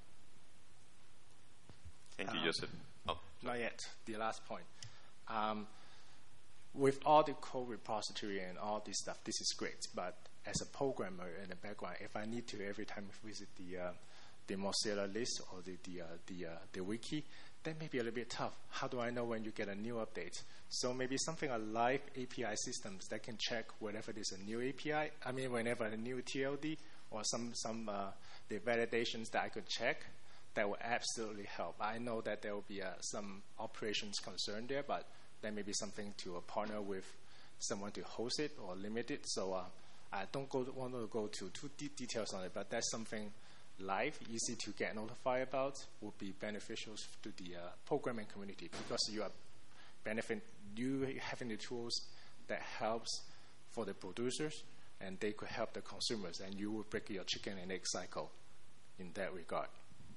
Thank you, um, Joseph. Oh. Not yet. The last point. Um, with all the code repository and all this stuff, this is great. But as a programmer in the background, if I need to every time visit the uh, the Mozilla list or the the uh, the, uh, the wiki, that may be a little bit tough. How do I know when you get a new update? So maybe something like live A P I systems that can check whenever there's a new A P I. I mean, whenever a new T L D or some some uh, the validations that I could check. That will absolutely help. I know that there will be uh, some operations concern there, but there may be something to uh, partner with someone to host it or limit it. So uh, I don't go, want to go to too deep details on it, but that's something live, easy to get notified about, would be beneficial to the uh, programming community, because you are benefit you having the tools that helps for the producers, and they could help the consumers, and you will break your chicken and egg cycle in that regard.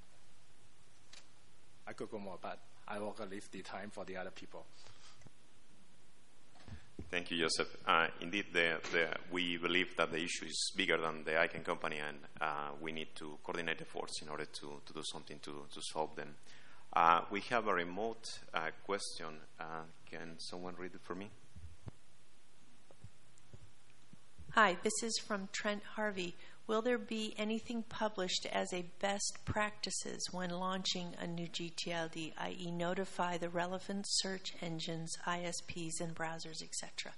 I could go more, but I will leave the time for the other people. Thank you, Joseph. Uh, indeed, the, the, we believe that the issue is bigger than the ICANN company, and uh, we need to coordinate efforts in order to, to do something to, to solve them. Uh, we have a remote uh, question. Uh, can someone read it for me? Hi, this is from Trent Harvey. Will there be anything published as a best practices when launching a new G T L D, that is notify the relevant search engines, I S Ps, and browsers, et cetera?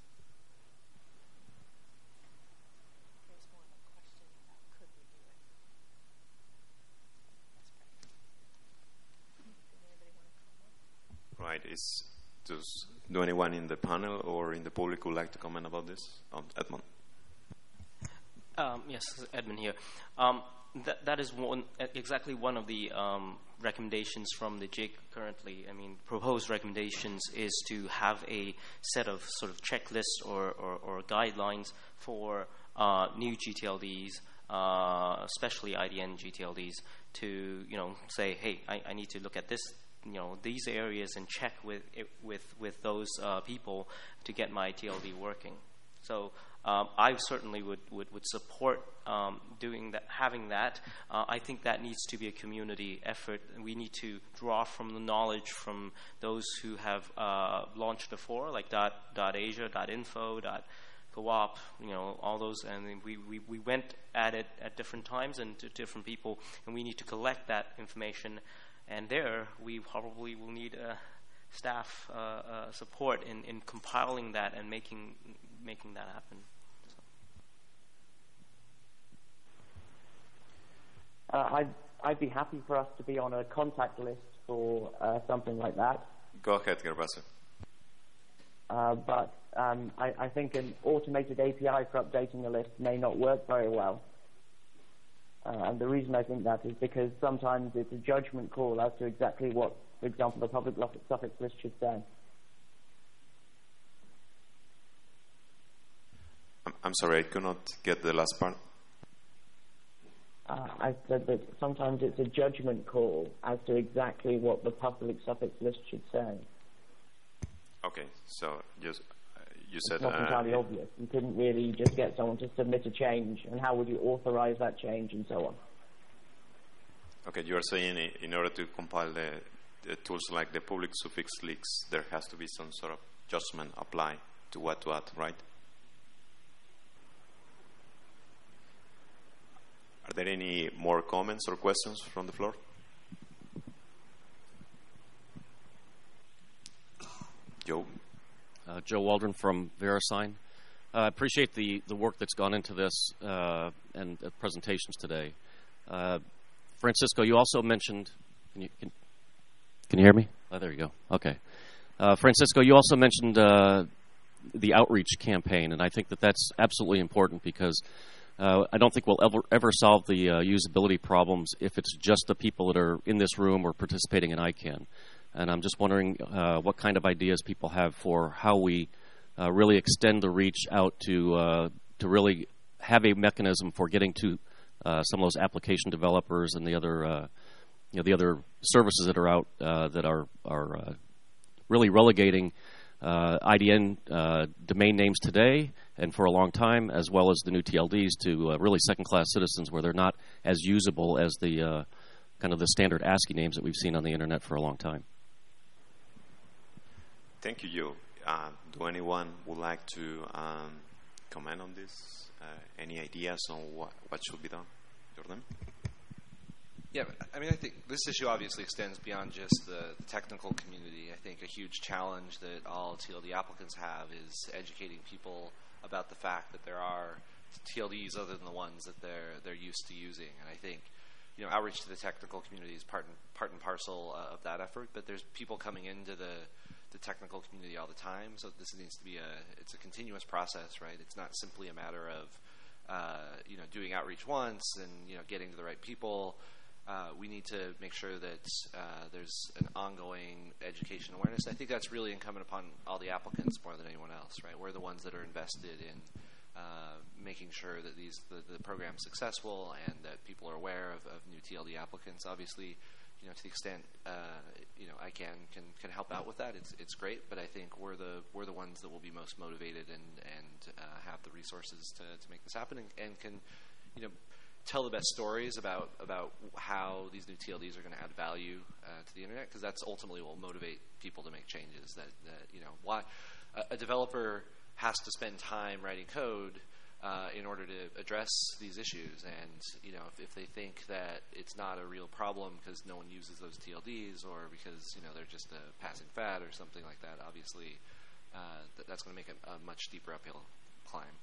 Right. Is, does do anyone in the panel or in the public would like to comment about this? Um, Edmund? Um, yes, Edmund here. Um, that, that is one, exactly one of the um, recommendations from the J I C currently. I mean, proposed recommendations is to have a set of sort of checklists or, or, or guidelines for uh, new G T L Ds, uh, especially I D N G T L Ds, to, you know, say, hey, I, I need to look at this, you know, these areas and check with with with those uh, people to get my T L D working. So um, I certainly would would, would support um, doing that, having that. Uh, I think that needs to be a community effort. We need to draw from the knowledge from those who have uh, launched before, like dot, dot Asia, dot info, dot co-op, you know, all those, and we, we, we went at it at different times and to different people, and we need to collect that information. And there, we probably will need uh, staff uh, uh, support in, in compiling that and making making that happen. So. Uh, I'd, I'd be happy for us to be on a contact list for uh, something like that. Go ahead, Gervasio. Uh, but um, I, I think an automated A P I for updating the list may not work very well. Uh, and the reason I think that is because sometimes it's a judgment call as to exactly what, for example, the public suffix list should say. I'm, I'm sorry, I could not get the last part. Uh, I said that sometimes it's a judgment call as to exactly what the public suffix list should say. Okay, so just, uh, you said... It's not uh, entirely obvious. You couldn't really just get someone to submit a change, and how would you authorize that change, and so on. Okay, you are saying in order to compile the, the tools like the public suffix leaks, there has to be some sort of judgment applied to what to add, right? Are there any more comments or questions from the floor? Joe? Uh, Joe Waldron from VeriSign. I uh, appreciate the, the work that's gone into this uh, and uh, presentations today. Uh, Francisco, you also mentioned... Can you, can, can you hear me? Oh, there you go. Okay. Uh, Francisco, you also mentioned uh, the outreach campaign, and I think that that's absolutely important because uh, I don't think we'll ever, ever solve the uh, usability problems if it's just the people that are in this room or participating in ICANN. And I'm just wondering uh, what kind of ideas people have for how we uh, really extend the reach out to uh, to really have a mechanism for getting to uh, some of those application developers and the other uh, you know the other services that are out uh, that are are uh, really relegating uh, I D N uh, domain names today and for a long time, as well as the new T L Ds, to uh, really second-class citizens where they're not as usable as the uh, kind of the standard ASCII names that we've seen on the internet for a long time. Thank you, Joe. Uh, do anyone would like to um, comment on this? Uh, any ideas on what, what should be done? Jordan? Yeah, I mean, I think this issue obviously extends beyond just the, the technical community. I think a huge challenge that all T L D applicants have is educating people about the fact that there are T L Ds other than the ones that they're they're used to using. And I think, you know, outreach to the technical community is part and, part and parcel uh, of that effort. But there's people coming into the the technical community all the time, so this needs to be a it's a continuous process, right? It's not simply a matter of uh, you know doing outreach once and you know getting to the right people. uh, we need to make sure that uh, there's an ongoing education awareness. I think that's really incumbent upon all the applicants more than anyone else, right? We're the ones that are invested in uh, making sure that these the, the program's successful and that people are aware of, of new T L D applicants. Obviously, you know, to the extent uh, you know I can, can can help out with that, it's it's great. But I think we're the we're the ones that will be most motivated and and uh, have the resources to, to make this happen and, and can you know tell the best stories about about how these new T L Ds are going to add value uh, to the internet, because that's ultimately what will motivate people to make changes. That, that you know why a, a developer has to spend time writing code uh, in order to address these issues. And you know, if, if they think that it's not a real problem because no one uses those T L Ds, or because you know they're just a passing fad or something like that, obviously uh, th- that's going to make it a much steeper uphill climb.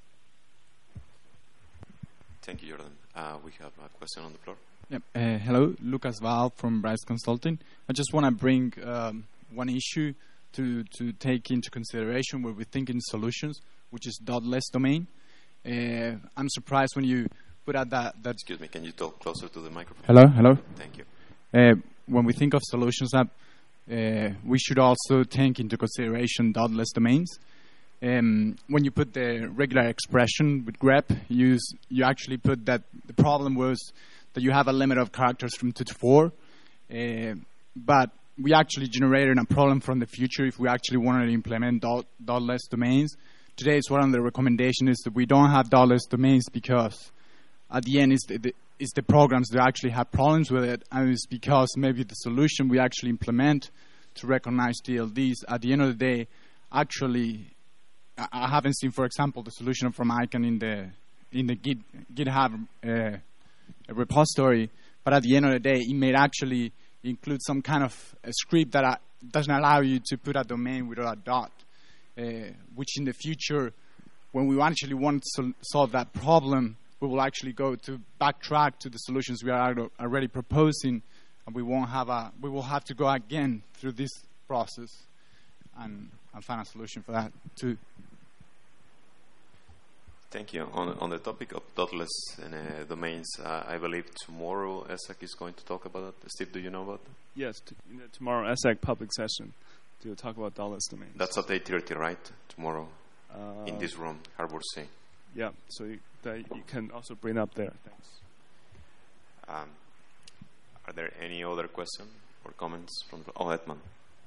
Thank you, Jordan. Uh, we have a question on the floor. Yep. Uh, hello, Lucas Val from Bryce Consulting. I just want to bring um, one issue to to take into consideration when we think in solutions, which is .less domain. Uh, I'm surprised when you put out that, that... Excuse me, can you talk closer to the microphone? Hello, hello. Thank you. Uh, when we think of solutions app, uh, we should also take into consideration .less domains. Um, when you put the regular expression with grep, you, you actually put that the problem was that you have a limit of characters from two to four. Uh, but we actually generated a problem from the future if we actually wanted to implement dot, dot less domains. Today, it's one of the recommendations is that we don't have dot less domains because at the end, it's the, the, it's the programs that actually have problems with it, and it's because maybe the solution we actually implement to recognize T L Ds, at the end of the day, actually, I haven't seen, for example, the solution from ICANN in the in the Git, GitHub uh, repository, but at the end of the day, it may actually include some kind of a script that uh, doesn't allow you to put a domain without a dot, uh, which in the future, when we actually want to sol- solve that problem, we will actually go to backtrack to the solutions we are already proposing, and we won't have a we will have to go again through this process and, and find a solution for that too. Thank you. On, on the topic of dotless and, uh, domains, uh, I believe tomorrow E S A C is going to talk about it. Steve, do you know about that? Yes, t- you know, tomorrow E S A C public session to talk about dotless domains. That's at eight thirty, right? Tomorrow uh, in this room, Harbor C. Yeah, so you, that you can also bring up there. Thanks. Um, are there any other questions or comments from the, oh, Edmund?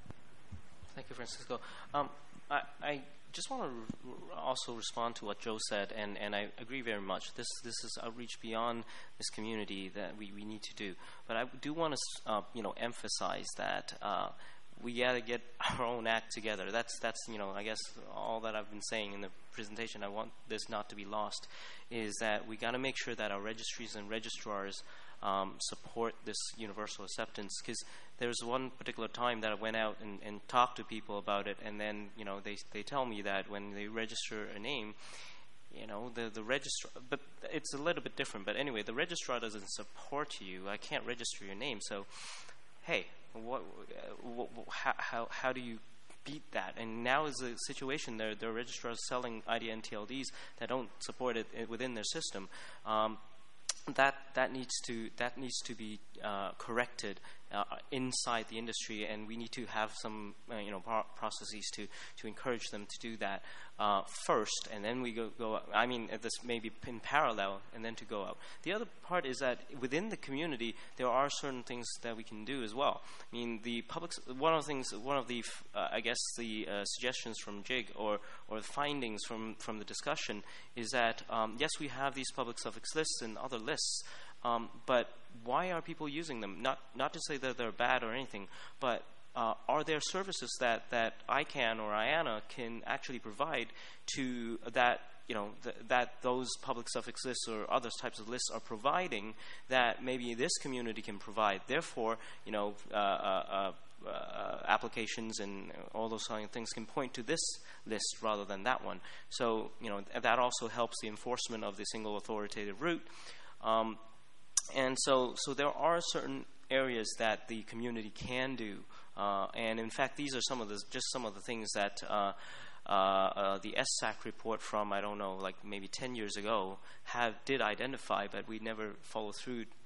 Thank you, Francisco. Um, I, I just want to re- also respond to what Joe said, and, and I agree very much. This this is outreach beyond this community that we, we need to do. But I do want to uh, you know emphasize that uh, we got to get our own act together. That's that's you know I guess all that I've been saying in the presentation. I want this not to be lost. Is that we got to make sure that our registries and registrars Um, support this universal acceptance, because there was one particular time that I went out and, and talked to people about it, and then you know they they tell me that when they register a name, you know the the registrar, but it's a little bit different. But anyway, the registrar doesn't support you. I can't register your name, so hey, what, what how, how how do you beat that? And now is a situation there there are registrars selling I D N T L Ds that don't support it within their system. Um, That that needs to that needs to be uh, corrected uh, inside the industry, and we need to have some uh, you know pro- processes to, to encourage them to do that uh, first, and then we go go. I mean, this may be in parallel, and then to go out. The other part is that within the community, there are certain things that we can do as well. I mean, the public. One of the things, one of the uh, I guess the uh, suggestions from Jig or or the findings from from the discussion is that um, yes, we have these public suffix lists and other lists. Um, but why are people using them? Not not to say that they're bad or anything, but uh, are there services that, that ICANN or I A N A can actually provide to that you know th- that those public suffix lists or other types of lists are providing that maybe this community can provide? Therefore, you know. Uh, uh, uh, Uh, applications and all those kind of things can point to this list rather than that one. So, you know, th- that also helps the enforcement of the single authoritative root. Um, and so, so there are certain areas that the community can do. Uh, and in fact, these are some of the just some of the things that uh, uh, uh, the S A C report from I don't know, like maybe ten years ago, have did identify, but we never followed through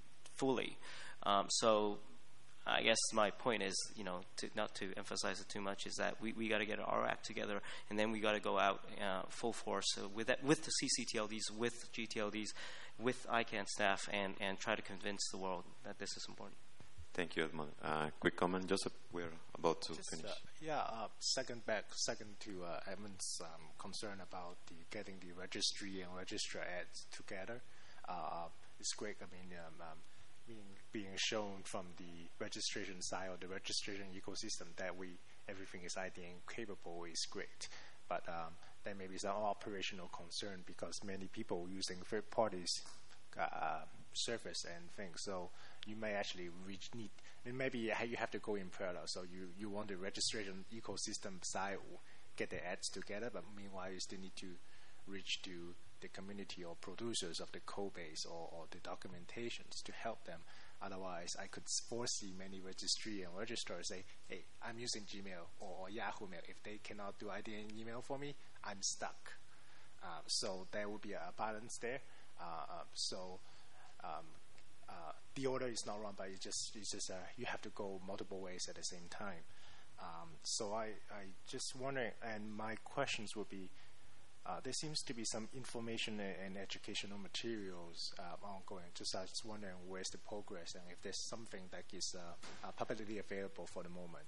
fully. Um, so I guess my point is, you know, to, not to emphasize it too much, is that we, we got to get our act together, and then we got to go out uh, full force uh, with that, with the C C T L Ds, with G T L Ds, with I CANN staff, and, and try to convince the world that this is important. Thank you, Edmund. Uh, quick comment, Joseph. We're about to Just, finish. Uh, yeah, uh, second back, second to uh, Edmund's um, concern about the getting the registry and registrar ads together. Uh, it's great. I mean, um, um, being being shown from the registration side or the registration ecosystem that we everything is I D N capable is great. But um, there may be some operational concern because many people using third parties uh, service and things. So you may actually reach need, and maybe you have to go in parallel. So you, you want the registration ecosystem side get the ads together, but meanwhile you still need to reach to the community or producers of the code base or, or the documentations to help them. Otherwise, I could foresee many registry and registrars say, hey, I'm using Gmail or, or Yahoo Mail. If they cannot do I D N email for me, I'm stuck. Uh, so there will be a balance there. Uh, so um, uh, the order is not wrong, but it's just, it's just uh, you have to go multiple ways at the same time. Um, so I, I just wondering, and my questions would be, Uh, there seems to be some information and educational materials uh, ongoing. Just I was just wondering where's the progress and if there's something that is uh, uh, publicly available for the moment.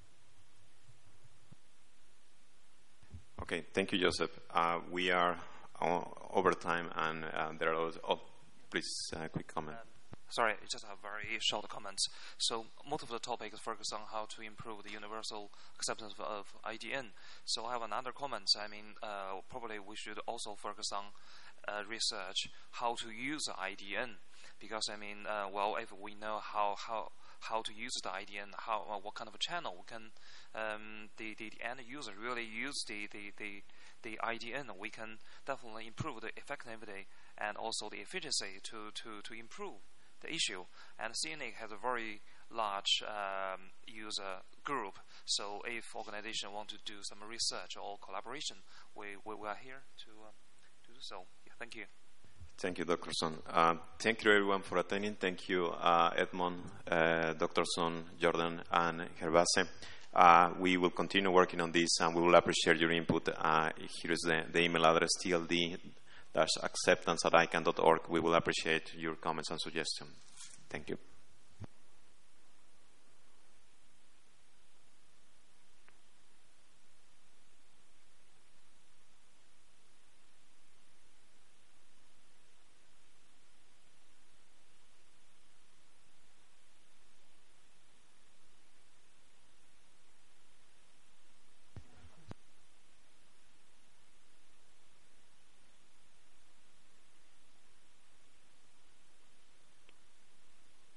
Okay, thank you, Joseph. Uh, we are o- over time, and uh, there are those. Oh, please, uh, quick comment. Um, Sorry, just a very short comments. So most of the topic is focused on how to improve the universal acceptance of, of I D N. So I have another comment. I mean, uh, probably we should also focus on uh, research how to use I D N, because I mean, uh, well, if we know how how how to use the I D N, how uh, what kind of a channel we can um, the, the the end user really use the the the the I D N, we can definitely improve the effectivity and also the efficiency to to to improve the issue. And C N I C has a very large um, user group, so if organization want to do some research or collaboration, we, we, we are here to, uh, to do so. Yeah, thank you. Thank you, Doctor Son. Uh, thank you, everyone, for attending. Thank you, uh, Edmond, uh, Doctor Son, Jordan, and Gervase. Uh, we will continue working on this, and we will appreciate your input. Uh, here is the, the email address, T L D acceptance at I CANN dot org. We will appreciate your comments and suggestions. Thank you.